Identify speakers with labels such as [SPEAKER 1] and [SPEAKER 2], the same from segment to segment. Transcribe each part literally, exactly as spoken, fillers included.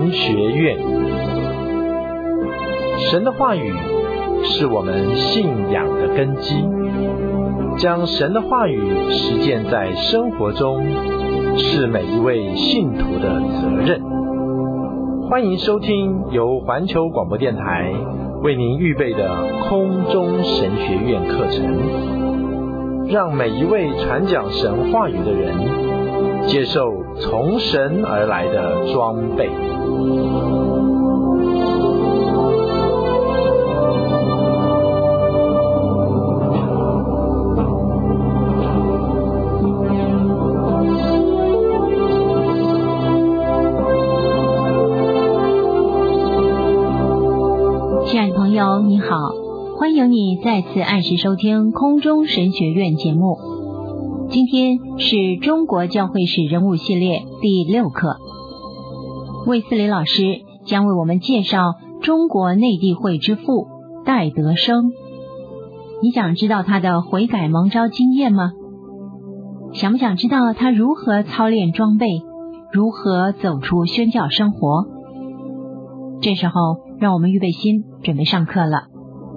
[SPEAKER 1] 神学院。神的话语是我们信仰的根基，将神的话语实践在生活中，是每一位信徒的责任。欢迎收听由环球广播电台为您预备的空中神学院课程，让每一位传讲神话语的人接受从神而来的装备。
[SPEAKER 2] 你好，欢迎你再次按时收听空中神学院节目。今天是中国教会史人物系列第六课，卫斯理老师将为我们介绍中国内地会之父戴德生。你想知道他的悔改蒙召经验吗？想不想知道他如何操练装备，如何走出宣教生活？这时候让我们预备心，准备上课了。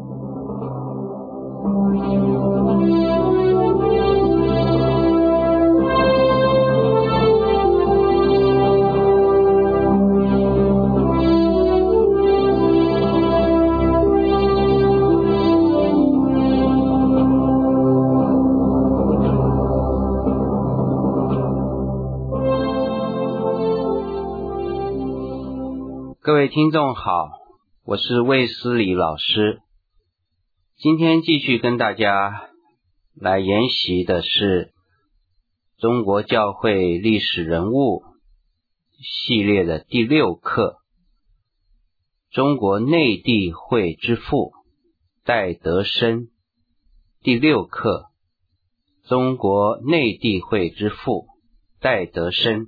[SPEAKER 3] 各位听众好，我是卫斯理老师。今天继续跟大家来研习的是中国教会历史人物系列的第六课，中国内地会之父戴德生。第六课，中国内地会之父戴德生。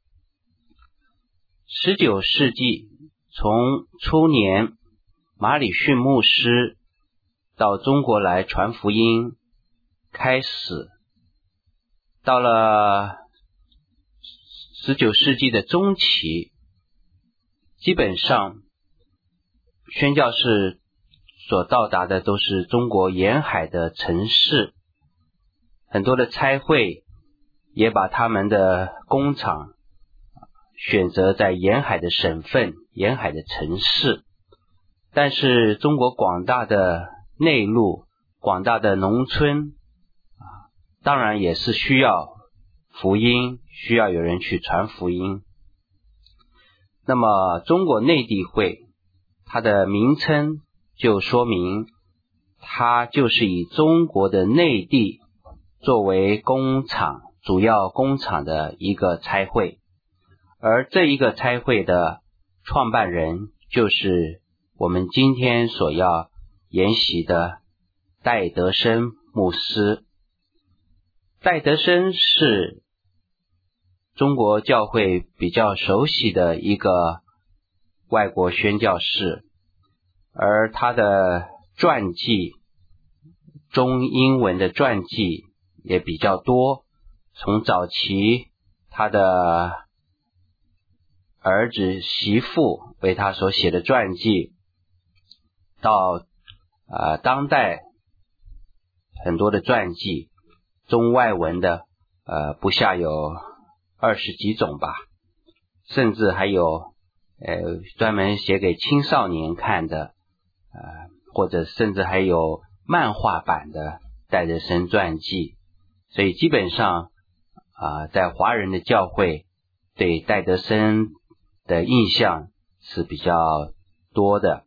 [SPEAKER 3] 十九世纪从初年马礼逊牧师到中国来传福音开始，到了十九世纪的中期，基本上宣教士所到达的都是中国沿海的城市，很多的差会也把他们的工厂选择在沿海的省份、沿海的城市。但是中国广大的内陆、广大的农村啊，当然也是需要福音，需要有人去传福音。那么中国内地会，它的名称就说明它就是以中国的内地作为工厂、主要工厂的一个差会。而这一个差会的创办人就是我们今天所要研习的戴德生牧师。戴德生是中国教会比较熟悉的一个外国宣教士，而他的传记，中英文的传记也比较多，从早期他的儿子媳妇为他所写的传记，到呃当代很多的传记，中外文的呃不下有二十几种吧，甚至还有呃专门写给青少年看的，呃或者甚至还有漫画版的戴德生传记。所以基本上啊、呃，在华人的教会对戴德生的印象是比较多的。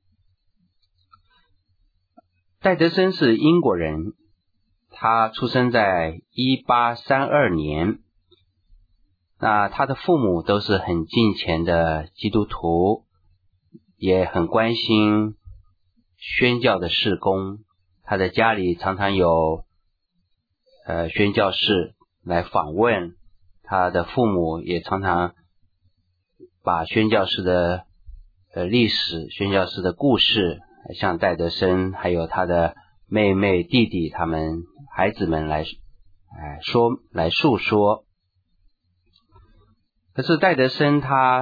[SPEAKER 3] 戴德生是英国人，他出生在一八三二年。那他的父母都是很敬虔的基督徒，也很关心宣教的事工。他的家里常常有呃宣教士来访问，他的父母也常常把宣教士的呃历史、宣教士的故事向戴德生还有他的妹妹弟弟他们孩子们来哎说来述说。可是戴德生他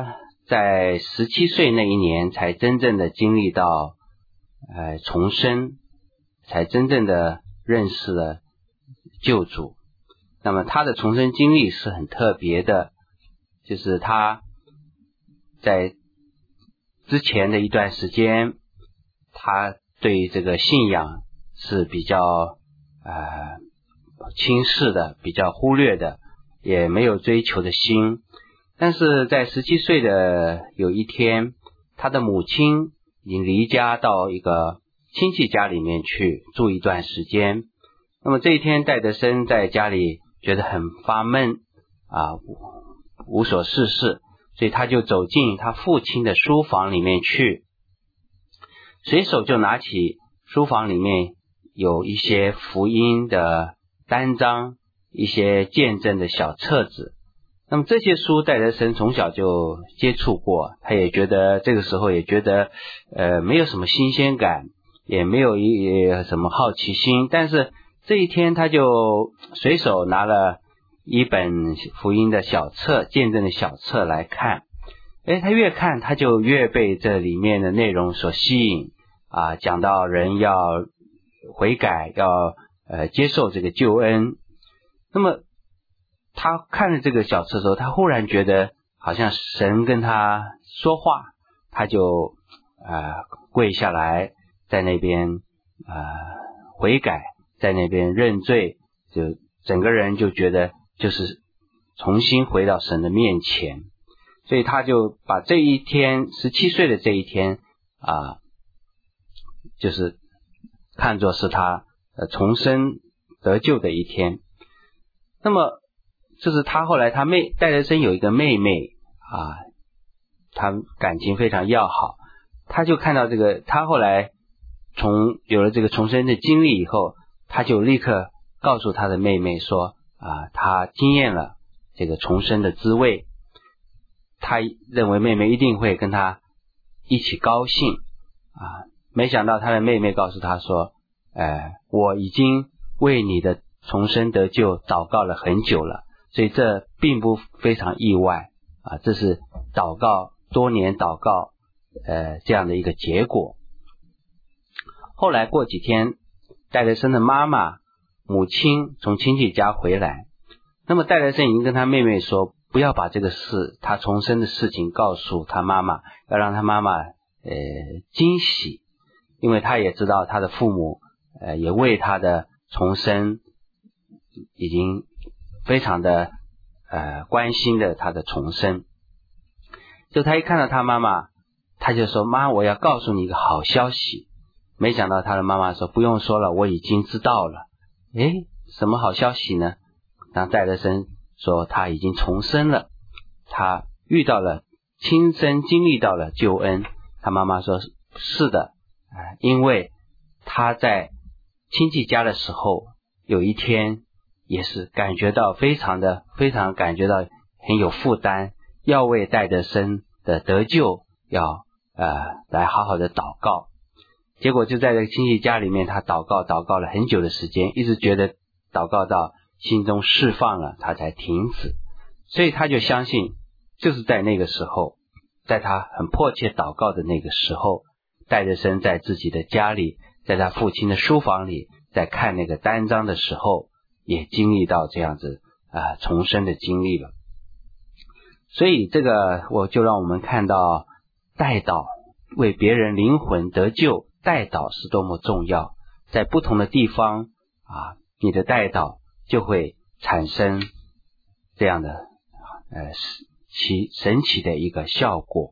[SPEAKER 3] 在十七岁那一年才真正的经历到呃重生，才真正的认识了救主。那么他的重生经历是很特别的，就是他在之前的一段时间，他对这个信仰是比较呃轻视的，比较忽略的，也没有追求的心。但是在十七岁的有一天，他的母亲已经离家到一个亲戚家里面去住一段时间。那么这一天，戴德生在家里觉得很发闷啊，无所事事，所以他就走进他父亲的书房里面去，随手就拿起书房里面有一些福音的单章，一些见证的小册子。那么这些书戴德生从小就接触过，他也觉得这个时候也觉得呃没有什么新鲜感，也没有一什么好奇心，但是这一天他就随手拿了一本福音的小册，见证的小册来看。诶，他越看他就越被这里面的内容所吸引啊，讲到人要悔改，要呃接受这个救恩。那么他看了这个小册的时候，他忽然觉得好像神跟他说话，他就呃跪下来，在那边呃悔改，在那边认罪，就整个人就觉得就是重新回到神的面前。所以他就把这一天十七岁的这一天啊，就是看作是他呃重生得救的一天。那么就是他后来他妹戴德生有一个妹妹啊，他感情非常要好，他就看到这个，他后来从有了这个重生的经历以后，他就立刻告诉他的妹妹说啊，他经验了这个重生的滋味，他认为妹妹一定会跟他一起高兴啊。没想到他的妹妹告诉他说，呃，我已经为你的重生得救祷告了很久了，所以这并不非常意外啊，这是祷告多年祷告呃这样的一个结果。后来过几天，戴德生的妈妈母亲从亲戚家回来，那么戴德生已经跟他妹妹说，不要把这个事他重生的事情告诉他妈妈，要让他妈妈呃惊喜，因为他也知道他的父母呃也为他的重生已经非常的呃关心的他的重生。就他一看到他妈妈，他就说，妈，我要告诉你一个好消息。没想到他的妈妈说，不用说了，我已经知道了。诶，什么好消息呢？当戴德生说他已经重生了，他遇到了亲身经历到了救恩。他妈妈说是的，呃、因为他在亲戚家的时候，有一天也是感觉到非常的非常感觉到很有负担，要为戴德生的得救要呃来好好的祷告。结果就在这个亲戚家里面，他祷告祷告了很久的时间，一直觉得祷告到心中释放了，他才停止。所以他就相信，就是在那个时候，在他很迫切祷告的那个时候，戴德生在自己的家里，在他父亲的书房里，在看那个单章的时候，也经历到这样子啊、呃、重生的经历了。所以这个我就让我们看到代祷为别人灵魂得救，代祷是多么重要。在不同的地方啊，你的代祷就会产生这样的呃奇神奇的一个效果。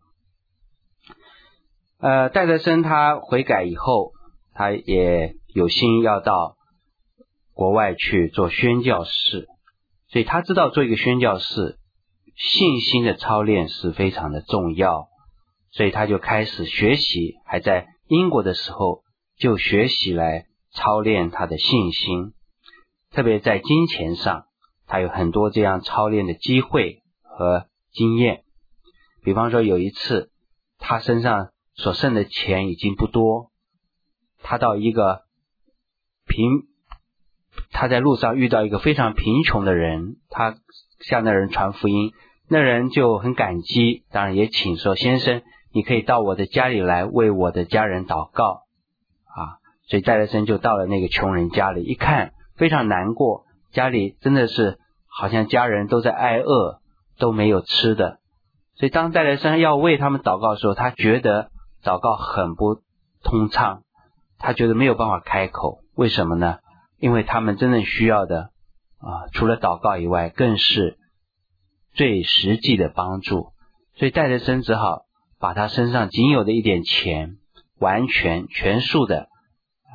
[SPEAKER 3] 呃，戴德生他悔改以后，他也有心要到国外去做宣教士，所以他知道做一个宣教士，信心的操练是非常的重要，所以他就开始学习，还在英国的时候就学习来操练他的信心，特别在金钱上，他有很多这样操练的机会和经验。比方说有一次，他身上所剩的钱已经不多，他到一个贫他在路上遇到一个非常贫穷的人，他向那人传福音， 那人就很感激，当然也请说，先生你可以到我的家里来为我的家人祷告啊。所以戴德生就到了那个穷人家里，一看非常难过，家里真的是好像家人都在挨饿，都没有吃的。所以当戴德生要为他们祷告的时候，他觉得祷告很不通畅，他觉得没有办法开口。为什么呢？因为他们真正需要的啊，除了祷告以外，更是最实际的帮助。所以戴德生只好把他身上仅有的一点钱完全全数的啊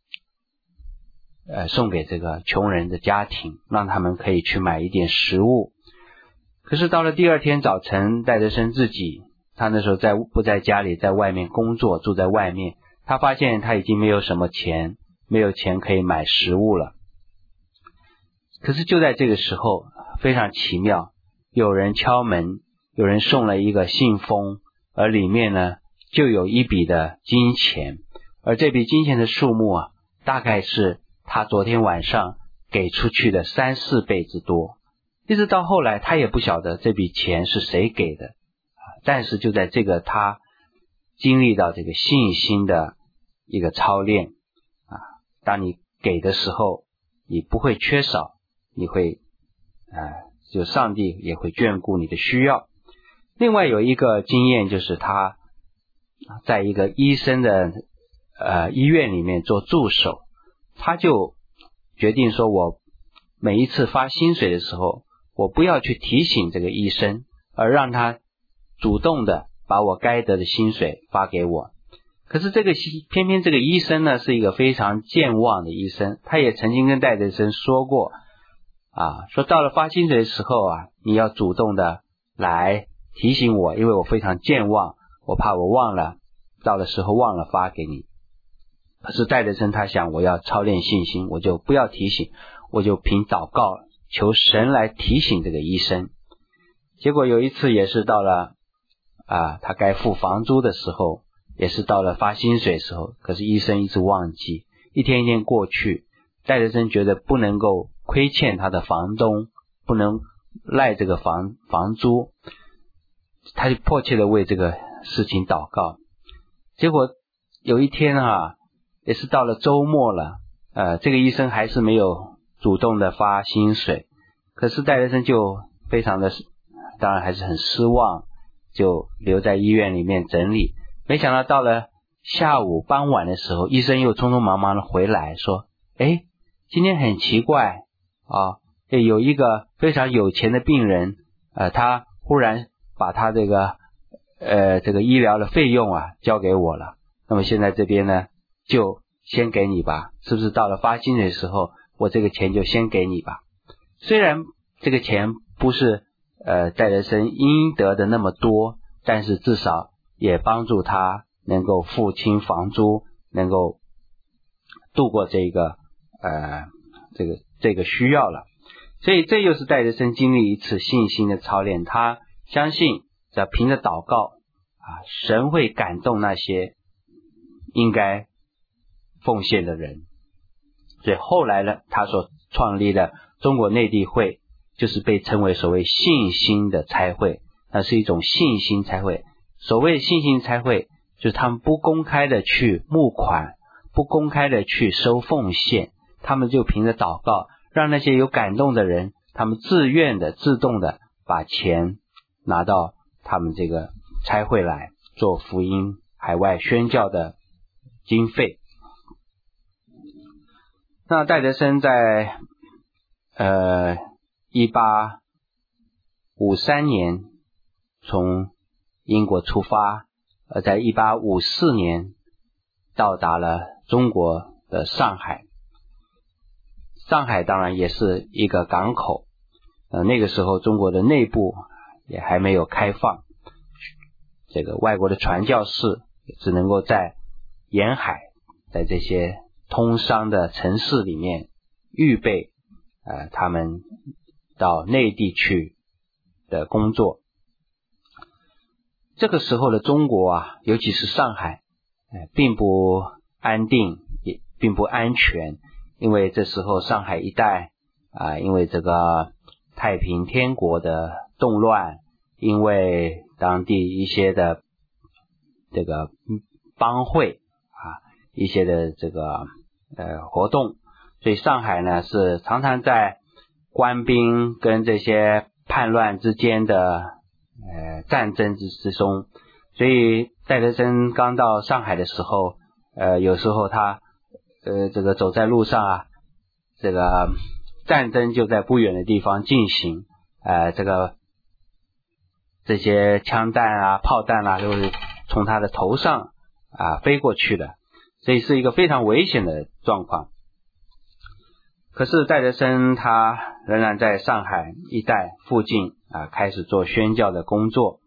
[SPEAKER 3] 呃送给这个穷人的家庭，让他们可以去买一点食物。可是到了第二天早晨，戴德生自己他那时候在不在家里，在外面工作，住在外面，他发现他已经没有什么钱，没有钱可以买食物了。可是就在这个时候，非常奇妙，有人敲门，有人送了一个信封，而里面呢就有一笔的金钱，而这笔金钱的数目啊，大概是他昨天晚上给出去的三四倍之多。一直到后来他也不晓得这笔钱是谁给的，但是就在这个他经历到这个信心的一个操练啊，当你给的时候，你不会缺少，你会啊，就上帝也会眷顾你的需要。另外有一个经验，就是他在一个医生的呃医院里面做助手，他就决定说，我每一次发薪水的时候，我不要去提醒这个医生，而让他主动的把我该得的薪水发给我。可是这个偏偏这个医生呢是一个非常健忘的医生，他也曾经跟戴德生说过啊，说到了发薪水的时候啊，你要主动的来提醒我，因为我非常健忘，我怕我忘了，到的时候忘了发给你。可是戴德生他想，我要操练信心，我就不要提醒，我就凭祷告求神来提醒这个医生。结果有一次也是到了啊，他该付房租的时候，也是到了发薪水的时候，可是医生一直忘记，一天一天过去，戴德生觉得不能够亏欠他的房东，不能赖这个房房租，他就迫切的为这个事情祷告。结果有一天啊，也是到了周末了，呃，这个医生还是没有主动的发薪水，可是戴德生就非常的，当然还是很失望，就留在医院里面整理。没想到到了下午傍晚的时候，医生又匆匆忙忙的回来说，诶，今天很奇怪啊，有一个非常有钱的病人，呃，他忽然把他这个呃这个医疗的费用啊交给我了，那么现在这边呢就先给你吧，是不是到了发薪水的时候，我这个钱就先给你吧。虽然这个钱不是呃戴德生应得的那么多，但是至少也帮助他能够付清房租，能够度过这个呃这个这个需要了。所以这又是戴德生经历一次信心的操练，他相信只要凭着祷告啊，神会感动那些应该奉献的人。所以后来呢，他所创立的中国内地会就是被称为所谓信心的差会，那是一种信心差会。所谓信心差会，就是他们不公开的去募款，不公开的去收奉献，他们就凭着祷告，让那些有感动的人，他们自愿的自动的把钱拿到他们这个差会来做福音海外宣教的经费。那戴德生在呃一八五三年从英国出发，而在一八五四年到达了中国的上海。上海当然也是一个港口，呃那个时候中国的内部也还没有开放，这个外国的传教士只能够在沿海，在这些通商的城市里面预备呃他们到内地去的工作。这个时候的中国啊，尤其是上海，呃并不安定，也并不安全，因为这时候上海一带啊、呃，因为这个太平天国的动乱，因为当地一些的这个帮会啊，一些的这个呃活动，所以上海呢是常常在官兵跟这些叛乱之间的呃战争之之中。所以戴德生刚到上海的时候，呃有时候他呃这个走在路上啊，这个战争就在不远的地方进行，呃这个这些枪弹啊炮弹啊都是从他的头上啊飞过去的，所以是一个非常危险的状况。可是戴德生他仍然在上海一带附近啊开始做宣教的工作。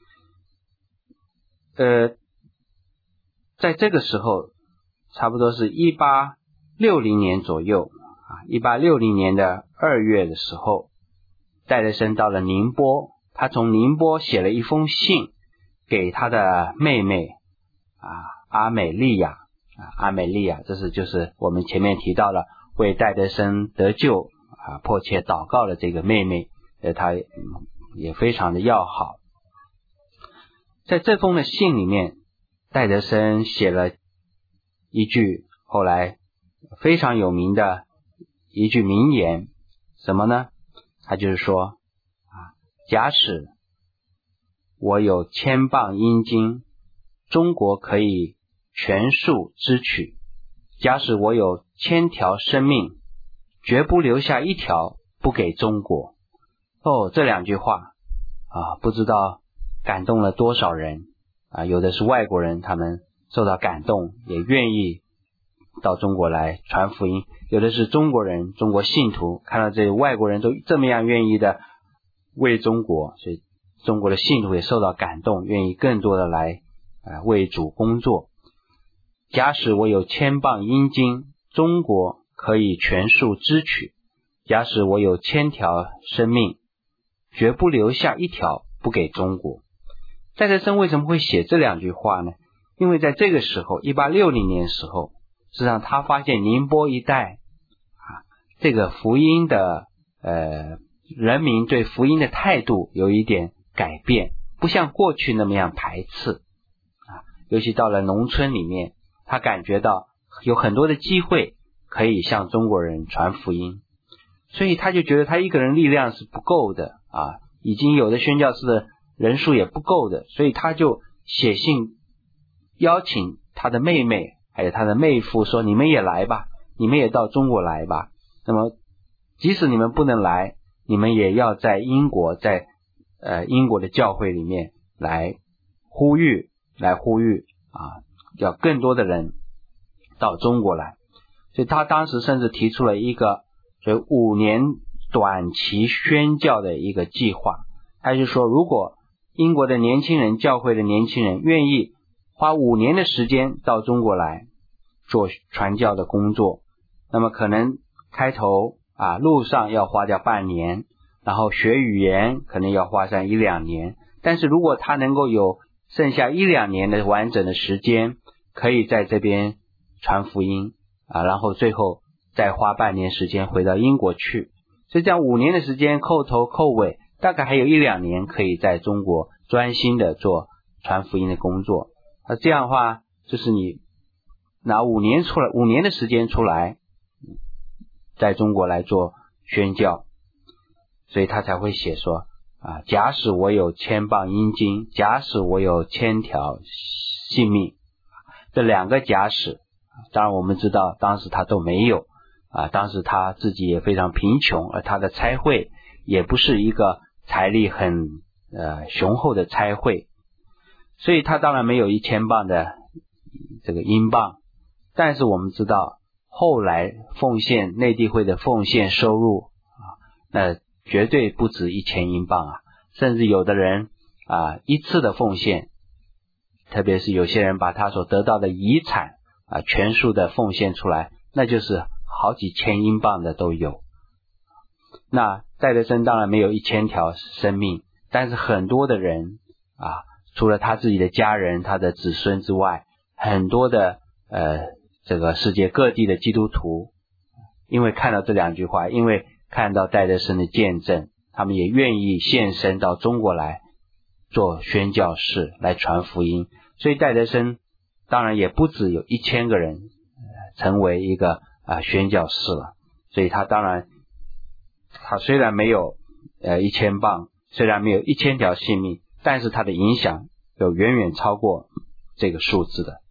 [SPEAKER 3] 呃在这个时候差不多是一八六零年左右啊一八六零年的二月的时候，戴德生到了宁波，他从宁波写了一封信给他的妹妹啊阿美利亚啊阿美利亚，这是就是我们前面提到了为戴德生得救啊迫切祷告的这个妹妹，呃她也非常的要好。在这封的信里面，戴德生写了一句后来非常有名的一句名言，什么呢？他就是说啊，假使我有千磅阴金，中国可以全数支取；假使我有千条生命，绝不留下一条不给中国。哦，这两句话啊，不知道感动了多少人啊！有的是外国人，他们受到感动，也愿意到中国来传福音；有的是中国人，中国信徒看到这个外国人都这么样愿意的为中国，所以中国的信徒也受到感动，愿意更多的来啊为主工作。假使我有千磅阴金，中国可以全数支取；假使我有千条生命，绝不留下一条不给中国。戴德生为什么会写这两句话呢？因为在这个时候一八六零年的时候，实际上他发现宁波一带啊，这个福音的呃人民对福音的态度有一点改变，不像过去那么样排斥啊，尤其到了农村里面，他感觉到有很多的机会可以向中国人传福音，所以他就觉得他一个人力量是不够的啊，已经有的宣教士的人数也不够的，所以他就写信邀请他的妹妹还有他的妹夫说，你们也来吧，你们也到中国来吧。那么即使你们不能来，你们也要在英国在呃英国的教会里面来呼吁来呼吁啊，要更多的人到中国来。所以他当时甚至提出了一个所以五年短期宣教的一个计划。他就说，如果英国的年轻人教会的年轻人愿意花五年的时间到中国来做传教的工作，那么可能开头啊路上要花掉半年，然后学语言可能要花上一两年，但是如果他能够有剩下一两年的完整的时间，可以在这边传福音啊，然后最后再花半年时间回到英国去，所以这样五年的时间扣头扣尾，大概还有一两年可以在中国专心的做传福音的工作。那这样的话，就是你拿五年出来，五年的时间出来，在中国来做宣教，所以他才会写说啊，假使我有千磅阴金，假使我有千条性命，这两个假使，当然我们知道当时他都没有啊，当时他自己也非常贫穷，而他的差会也不是一个财力很呃雄厚的差会，所以他当然没有一千磅的这个英镑。但是我们知道后来奉献内地会的奉献收入啊，那绝对不止一千英镑啊，甚至有的人啊一次的奉献，特别是有些人把他所得到的遗产啊全数的奉献出来，那就是好几千英镑的都有。那戴德生当然没有一千条生命，但是很多的人啊，除了他自己的家人他的子孙之外，很多的呃这个世界各地的基督徒因为看到这两句话，因为看到戴德生的见证他们也愿意献身到中国来做宣教士，来传福音。所以戴德生当然也不止有一千个人、呃、成为一个啊、呃、宣教士了。所以他当然他虽然没有呃一千磅，虽然没有一千条性命，但是他的影响有远远超过这个数字的。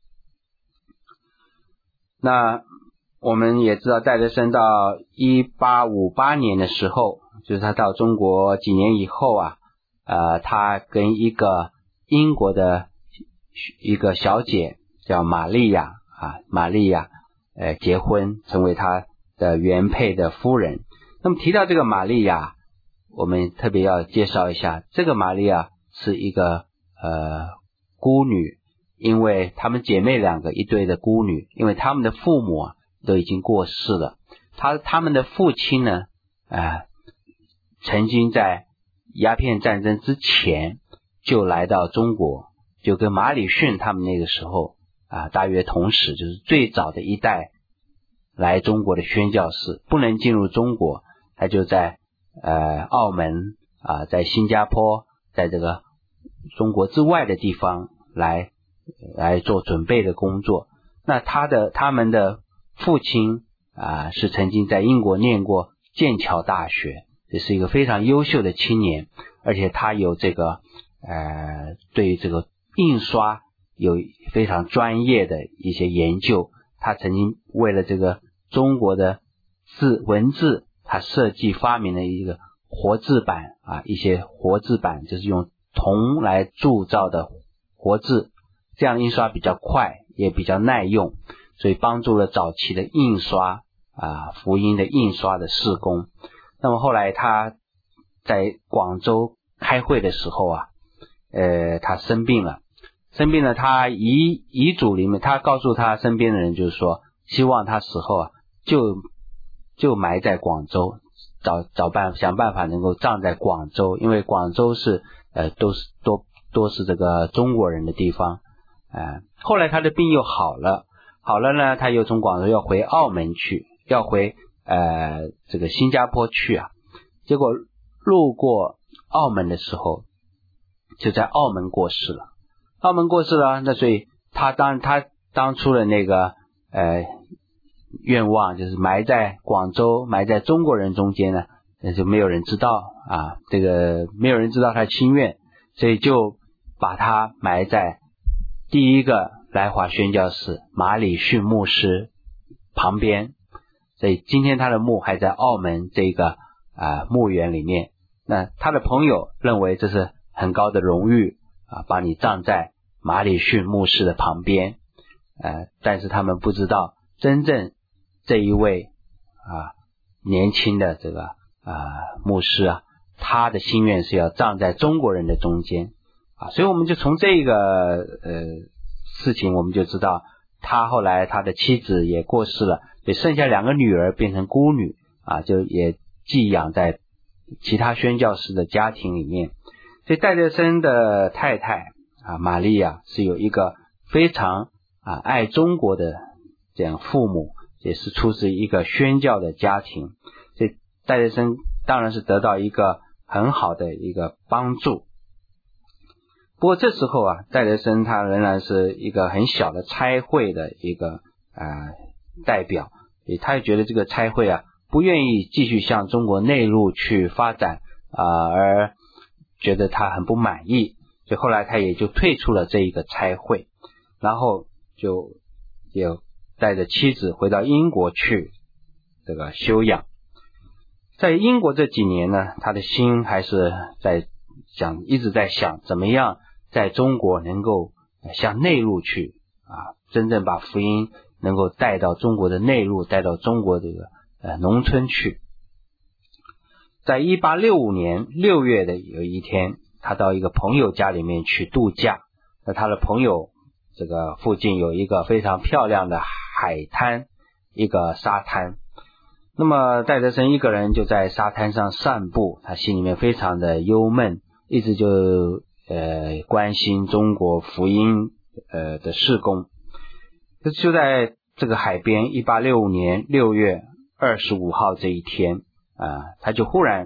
[SPEAKER 3] 那我们也知道戴德生到一八五八年的时候，就是他到中国几年以后啊，呃，他跟一个英国的一个小姐叫玛利亚啊，玛利亚呃结婚，成为他的原配的夫人。那么提到这个玛利亚，我们特别要介绍一下，这个玛利亚是一个呃孤女，因为她们姐妹两个一对的孤女，因为她们的父母啊都已经过世了。她他们的父亲呢，呃，曾经在鸦片战争之前就来到中国，就跟马礼逊他们那个时候啊大约同时，就是最早的一代来中国的宣教士，不能进入中国，他就在呃澳门啊，在新加坡，在这个中国之外的地方来来做准备的工作。那他的他们的父亲啊是曾经在英国念过剑桥大学，这是一个非常优秀的青年，而且他有这个呃对这个印刷有非常专业的一些研究。他曾经为了这个中国的字文字，他设计发明了一个活字版啊，一些活字版就是用铜来铸造的活字，这样印刷比较快，也比较耐用，所以帮助了早期的印刷啊福音的印刷的事工。那么后来他在广州开会的时候啊，呃，他生病了，生病了，他遗遗嘱里面，他告诉他身边的人，就是说，希望他死后啊，就就埋在广州，找找办想办法能够葬在广州，因为广州是呃都是多多是这个中国人的地方。呃，后来他的病又好了，好了呢，他又从广州要回澳门去，要回呃这个新加坡去啊，结果路过澳门的时候，就在澳门过世了。澳门过世了，那所以他当他当初的那个呃愿望，就是埋在广州，埋在中国人中间呢，那就没有人知道啊，这个没有人知道他的心愿，所以就把他埋在第一个来华宣教士马礼逊牧师旁边，所以今天他的墓还在澳门这个啊墓园里面。那他的朋友认为这是很高的荣誉啊，把你葬在马礼逊牧师的旁边，呃，但是他们不知道真正这一位啊年轻的这个啊牧师啊，他的心愿是要葬在中国人的中间啊，所以我们就从这个呃事情我们就知道，他后来他的妻子也过世了，也剩下两个女儿变成孤女啊，就也寄养在其他宣教士的家庭里面。所以戴德生的太太啊玛利亚是有一个非常啊爱中国的这样父母，也是出自一个宣教的家庭，所以戴德生当然是得到一个很好的一个帮助。不过这时候啊，戴德生他仍然是一个很小的差会的一个呃代表，所以他也觉得这个差会啊不愿意继续向中国内陆去发展啊、呃，而觉得他很不满意，所以后来他也就退出了这一个差会，然后就也带着妻子回到英国去这个休养。在英国这几年呢，他的心还是在想，一直在想怎么样在中国能够向内陆去啊，真正把福音能够带到中国的内陆，带到中国这个呃农村去。在一八六五年六月的有一天，他到一个朋友家里面去度假。那他的朋友这个附近有一个非常漂亮的海滩，一个沙滩。那么戴德生一个人就在沙滩上散步，他心里面非常的忧闷，一直就呃关心中国福音呃的事工。就在这个海边，一八六五年六月二十五号这一天啊、呃，他就忽然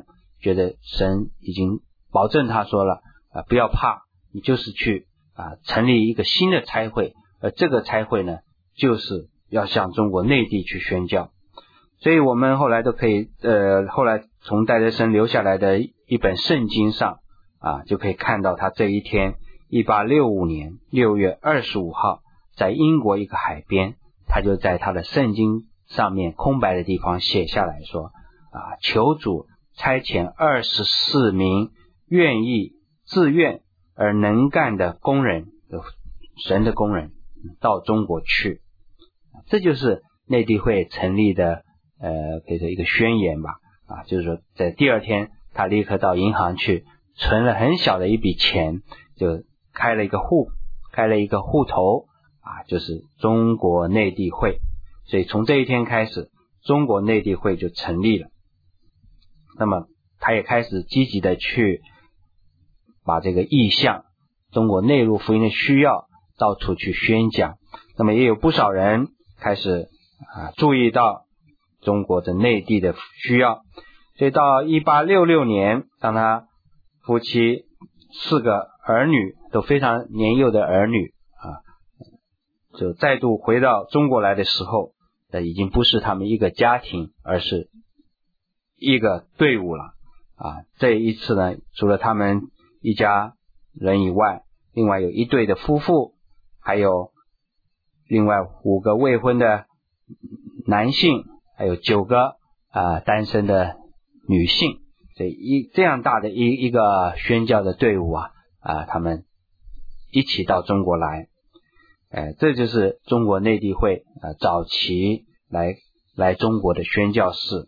[SPEAKER 3] 觉得神已经保证他说了啊，不要怕，你就是去啊成立一个新的差会，而这个差会呢就是要向中国内地去宣教。所以我们后来都可以呃后来从戴德生留下来的一本圣经上啊就可以看到他这一天一八六五年六月二十五号在英国一个海边，他就在他的圣经上面空白的地方写下来说啊，求主差遣二十四名愿意自愿而能干的工人，神的工人到中国去。这就是内地会成立的呃，可以说一个宣言吧啊，就是说在第二天他立刻到银行去存了很小的一笔钱，就开了一个户开了一个户头啊，就是中国内地会。所以从这一天开始，中国内地会就成立了。那么他也开始积极的去把这个意向，中国内陆福音的需要到处去宣讲。那么也有不少人开始啊注意到中国的内地的需要。所以到一八六六年，当他夫妻四个儿女都非常年幼的儿女啊，就再度回到中国来的时候，这已经不是他们一个家庭，而是一个队伍了啊。这一次呢，除了他们一家人以外，另外有一对的夫妇，还有另外五个未婚的男性，还有九个啊单身的女性。这一这样大的一一个宣教的队伍啊啊，他们一起到中国来。哎，这就是中国内地会啊早期来来中国的宣教士。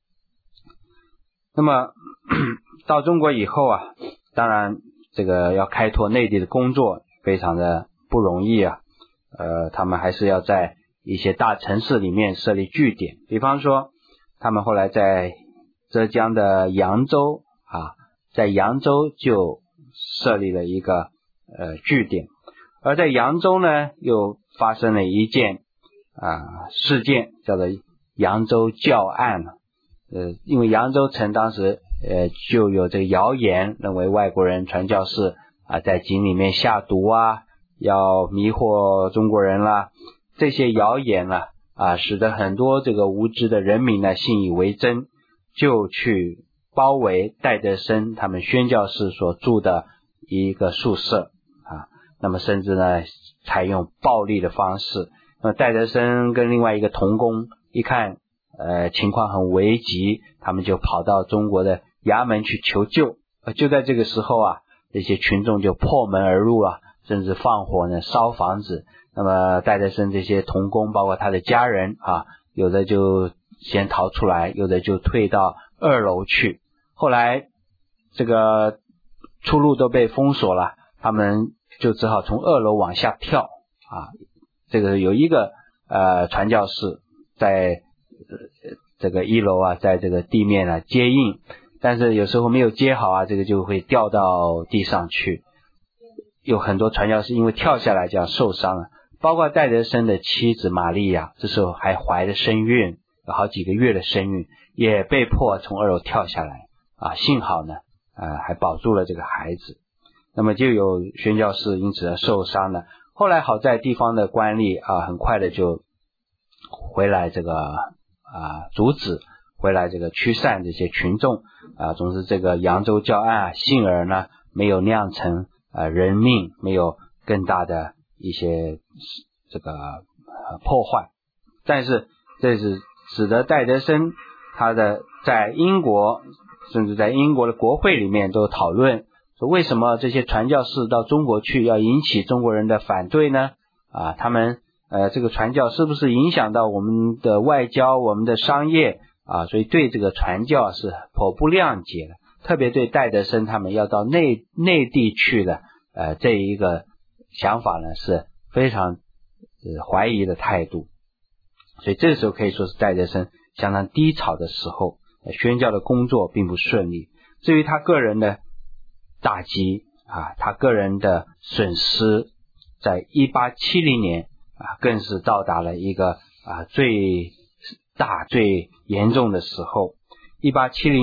[SPEAKER 3] 那么到中国以后啊，当然这个要开拓内地的工作非常的不容易啊。呃，他们还是要在一些大城市里面设立据点，比方说他们后来在浙江的扬州啊，在扬州就设立了一个呃据点。而在扬州呢，又发生了一件啊事件，叫做扬州教案。呃，因为扬州城当时呃就有这个谣言，认为外国人传教士啊在井里面下毒啊，要迷惑中国人啦，这些谣言啊啊，使得很多这个无知的人民呢信以为真，就去包围戴德生他们宣教士所住的一个宿舍啊。那么甚至呢采用暴力的方式。那么戴德生跟另外一个同工一看呃情况很危急，他们就跑到中国的衙门去求救。呃就在这个时候啊，这些群众就破门而入啊，甚至放火呢烧房子。那么戴德生这些同工包括他的家人啊，有的就先逃出来，有的就退到二楼去。后来这个出路都被封锁了，他们就只好从二楼往下跳啊。这个有一个呃传教士在、呃、这个一楼啊，在这个地面啊接应，但是有时候没有接好啊，这个就会掉到地上去。有很多传教士因为跳下来这样受伤了，包括戴德生的妻子玛利亚，这时候还怀着身孕，有好几个月的身孕，也被迫从二楼跳下来啊，幸好呢呃还保住了这个孩子。那么就有宣教士因此而受伤了。后来好在地方的官吏啊，很快的就回来这个啊阻止，回来这个驱散这些群众啊。总之这个扬州教案啊，幸而呢没有酿成啊人命，没有更大的一些这个、呃、破坏。但是这是使得戴德生他的在英国，甚至在英国的国会里面都讨论说，为什么这些传教士到中国去要引起中国人的反对呢？啊，他们呃这个传教是不是影响到我们的外交、我们的商业啊？所以对这个传教是颇不谅解的，特别对戴德生他们要到内内地去的呃这一个想法呢是非常呃怀疑的态度。所以这时候可以说是戴德生相当低潮的时候，宣教的工作并不顺利。至于他个人的打击啊，他个人的损失，在一八七零年啊，更是到达了一个啊最大最严重的时候。一八七零年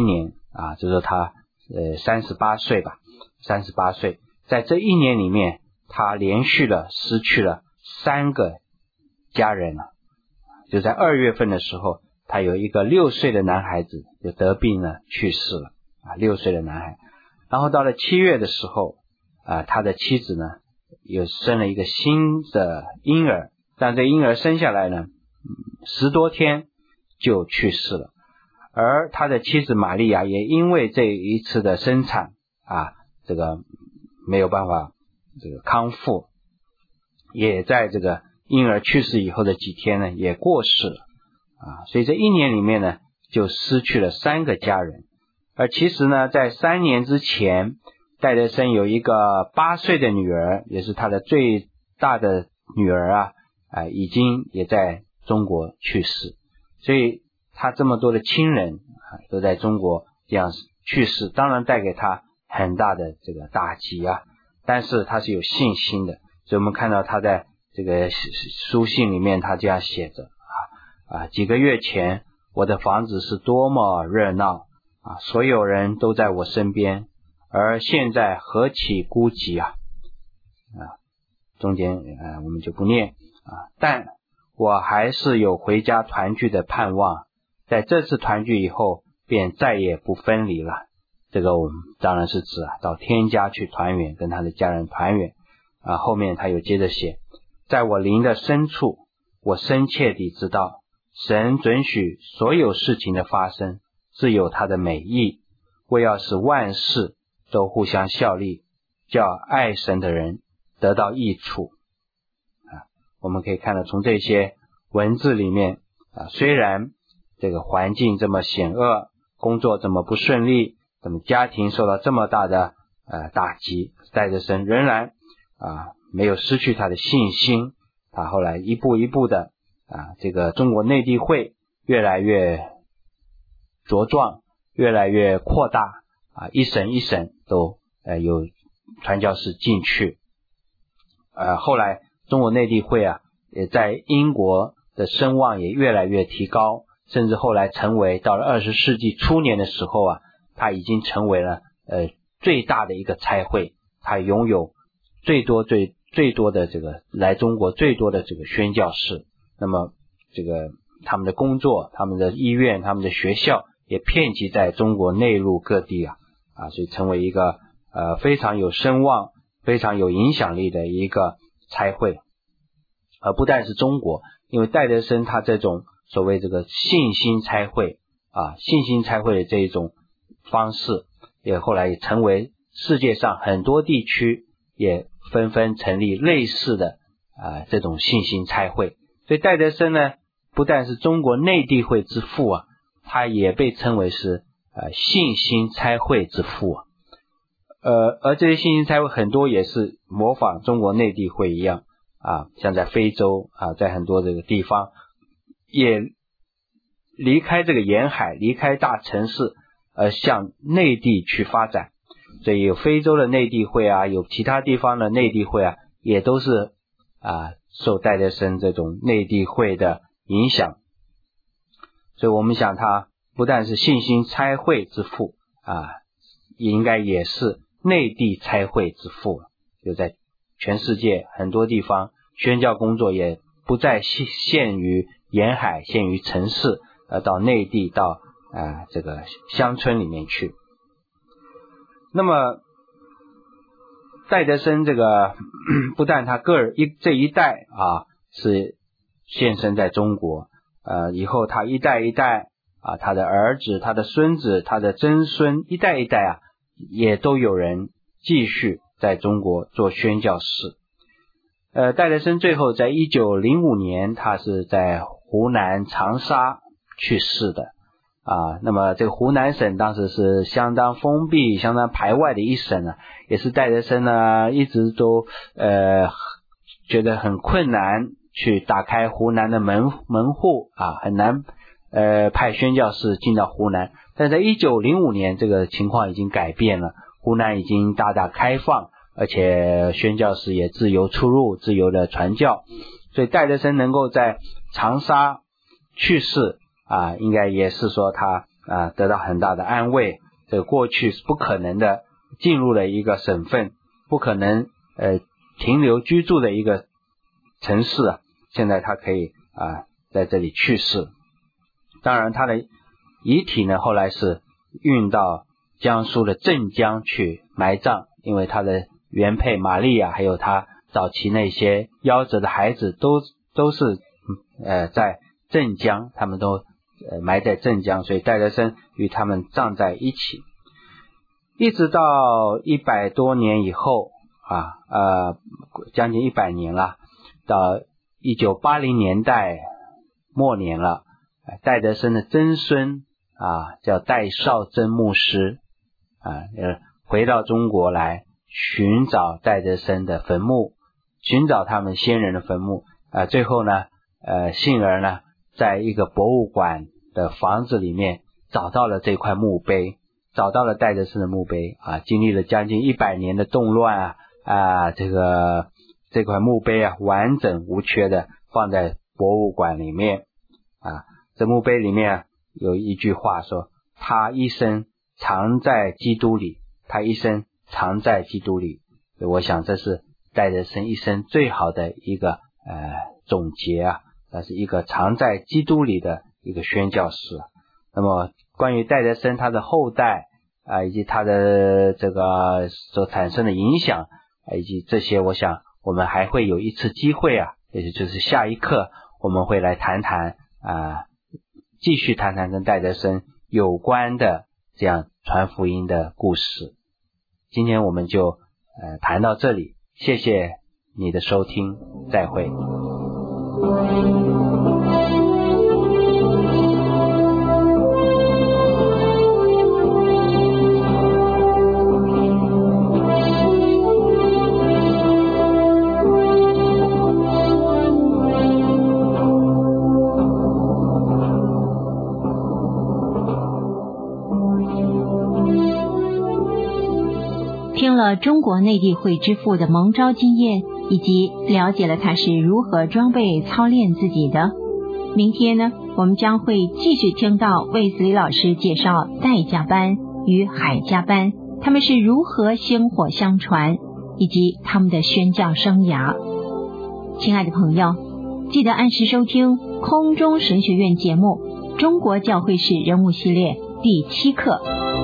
[SPEAKER 3] 啊，就是他呃三十八岁吧，三十八岁，在这一年里面，他连续了失去了三个家人了。就在二月份的时候，他有一个六岁的男孩子就得病了去世了啊，六岁的男孩。然后到了七月的时候啊，他的妻子呢又生了一个新的婴儿，但这婴儿生下来呢十多天就去世了。而他的妻子玛利亚也因为这一次的生产啊，这个没有办法这个康复，也在这个婴儿去世以后的几天呢也过世了啊，所以这一年里面呢就失去了三个家人。而其实呢，在三年之前，戴德生有一个八岁的女儿，也是他的最大的女儿啊，啊已经也在中国去世，所以他这么多的亲人啊都在中国这样去世，当然带给他很大的这个打击啊，但是他是有信心的，所以我们看到他在这个书信里面他这样写着啊啊几个月前我的房子是多么热闹啊，所有人都在我身边，而现在何其孤寂啊啊中间呃我们就不念啊，但我还是有回家团聚的盼望，在这次团聚以后便再也不分离了。这个我们当然是指啊到天家去团圆，跟他的家人团圆啊。后面他又接着写，在我灵的深处，我深切地知道神准许所有事情的发生自有他的美意，为要使万事都互相效力，叫爱神的人得到益处啊。我们可以看到从这些文字里面啊，虽然这个环境这么险恶，工作这么不顺利，那么家庭受到这么大的呃打击，戴德生仍然啊没有失去他的信心。他后来一步一步的啊，这个中国内地会越来越茁壮，越来越扩大啊，一省一省都呃有传教士进去。呃，后来中国内地会啊，也在英国的声望也越来越提高，甚至后来成为到了二十世纪初年的时候啊，它已经成为了呃最大的一个差会，它拥有最多最最多的这个来中国最多的这个宣教士。那么这个他们的工作，他们的医院，他们的学校也遍及在中国内陆各地啊啊，所以成为一个呃非常有声望、非常有影响力的一个差会。而不但是中国，因为戴德生他这种所谓这个信心差会啊，信心差会的这一种方式，也后来也成为世界上很多地区也纷纷成立类似的啊这种信心差会。所以戴德生呢，不但是中国内地会之父啊，他也被称为是呃信心差会之父啊。呃，而这些信心差会很多也是模仿中国内地会一样啊，像在非洲啊，在很多这个地方也离开这个沿海，离开大城市，而向内地去发展。所以有非洲的内地会啊，有其他地方的内地会啊，也都是啊受戴德生这种内地会的影响。所以我们想他不但是信心差会之父啊，也应该也是内地差会之父，就在全世界很多地方宣教工作也不再限于沿海，限于城市，而到内地，到啊这个乡村里面去。那么戴德生这个不但他个人一这一代啊是现身在中国，呃以后他一代一代啊，他的儿子、他的孙子、他的曾孙，一代一代啊，也都有人继续在中国做宣教士。呃，戴德生最后在一九零五年，他是在湖南长沙去世的啊。那么这个湖南省当时是相当封闭、相当排外的一省啊，也是戴德生呢一直都呃觉得很困难去打开湖南的门门户啊，很难呃派宣教士进到湖南。但在一九零五年，这个情况已经改变了，湖南已经大大开放，而且宣教士也自由出入，自由的传教。所以戴德生能够在长沙去世啊，应该也是说他啊得到很大的安慰， 这个过去是不可能的进入了一个省份，不可能呃停留居住的一个城市啊，现在他可以啊在这里去世。当然他的遗体呢后来是运到江苏的镇江去埋葬，因为他的原配玛丽亚还有他早期那些夭折的孩子都都是呃在镇江，他们都呃埋在镇江，所以戴德生与他们葬在一起。一直到一百多年以后啊呃将近一百年了，到一九八零年代末年了，戴德生的曾孙啊叫戴绍曾牧师啊回到中国来寻找戴德生的坟墓，寻找他们先人的坟墓啊，最后呢呃幸而呢在一个博物馆的房子里面找到了这块墓碑，找到了戴德生的墓碑啊，经历了将近一百年的动乱啊啊这个这块墓碑啊完整无缺的放在博物馆里面啊。这墓碑里面有一句话说，他一生藏在基督里，他一生藏在基督里。我想这是戴德生一生最好的一个呃总结啊，那是一个藏在基督里的一个宣教士。那么关于戴德生他的后代啊，以及他的这个所产生的影响，以及这些我想我们还会有一次机会啊，也就是下一课我们会来谈谈啊，继续谈谈跟戴德生有关的这样传福音的故事。今天我们就呃谈到这里，谢谢你的收听，再会。
[SPEAKER 2] 听了中国内地会之父的蒙召经验，以及了解了他是如何装备操练自己的。明天呢，我们将会继续听到卫斯理老师介绍戴家班与海家班，他们是如何薪火相传，以及他们的宣教生涯。亲爱的朋友，记得按时收听空中神学院节目《中国教会史人物系列》第七课。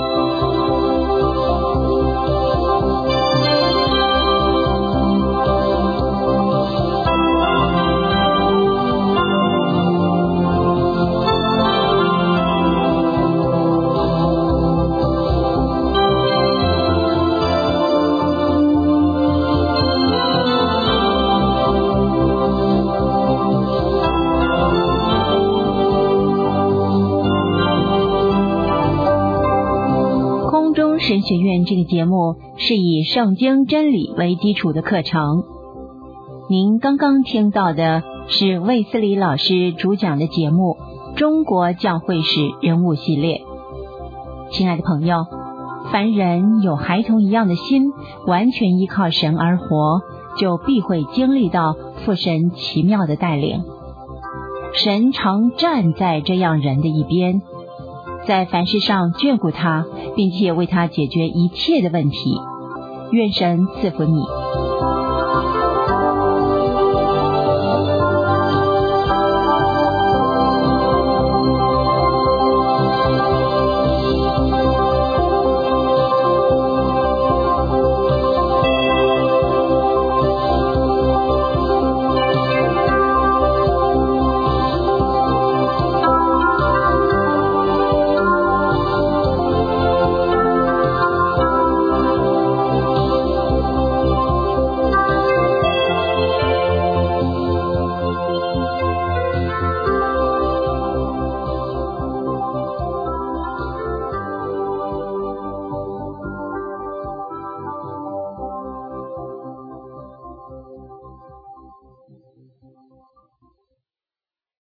[SPEAKER 2] 神学院这个节目是以圣经真理为基础的课程。您刚刚听到的是卫斯理老师主讲的节目《中国教会史人物系列》。亲爱的朋友，凡人有孩童一样的心，完全依靠神而活，就必会经历到父神奇妙的带领。神常站在这样人的一边，在凡事上眷顾他，并且为他解决一切的问题。愿神赐福你。